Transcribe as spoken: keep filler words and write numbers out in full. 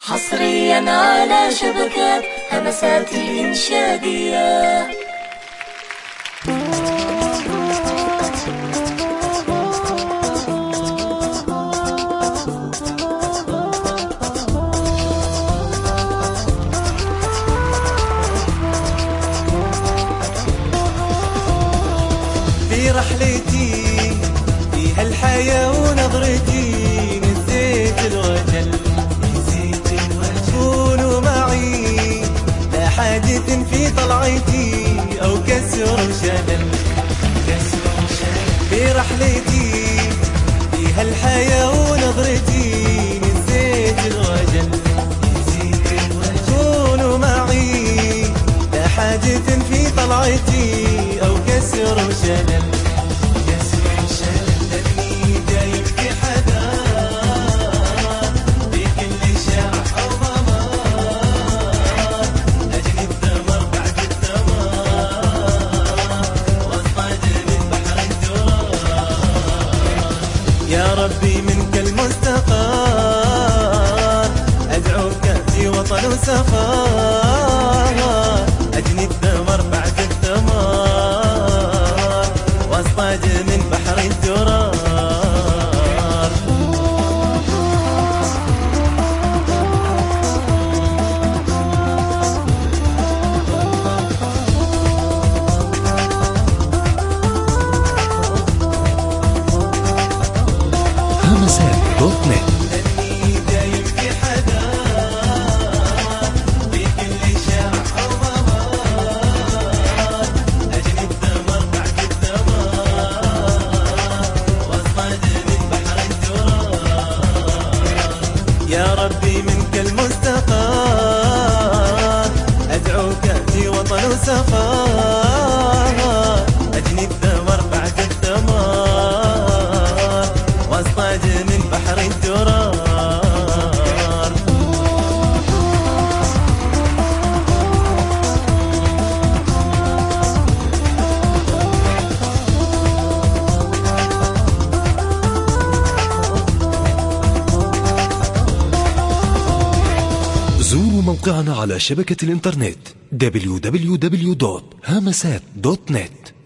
حصريا على شبكات همسات الإنشادية. في رحلتي في هالحياة ونظرتي نسيت الوجل، كونوا معي لا حادث في طلعتي أو كسر شلل. في رحلتي في هالحياة ونظرتي نسيت الوجل، كونوا معي لا حادث في طلعتي أو كسر شلل. يا ربي منك المستقار أدعوك في وطن وسفار، أجني الثمر بعد الثمار واصطاد من بحر الدرار. همسات دوت نت. يا ربي منك المستقار أدعوك في وطن وسفار، أجني الثمر بعد الثمار واصطاد من بحر الدرار. زوروا موقعنا على شبكة الإنترنت دبليو دبليو دبليو دوت همسات دوت نت.